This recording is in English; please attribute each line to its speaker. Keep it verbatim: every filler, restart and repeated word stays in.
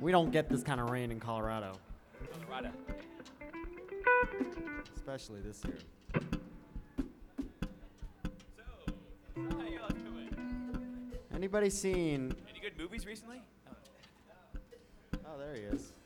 Speaker 1: We don't get this kind of rain in Colorado,
Speaker 2: Colorado.
Speaker 1: especially this year.
Speaker 2: So, how y'all doing?
Speaker 1: Anybody seen?
Speaker 2: Any good movies recently?
Speaker 1: Oh, there he is.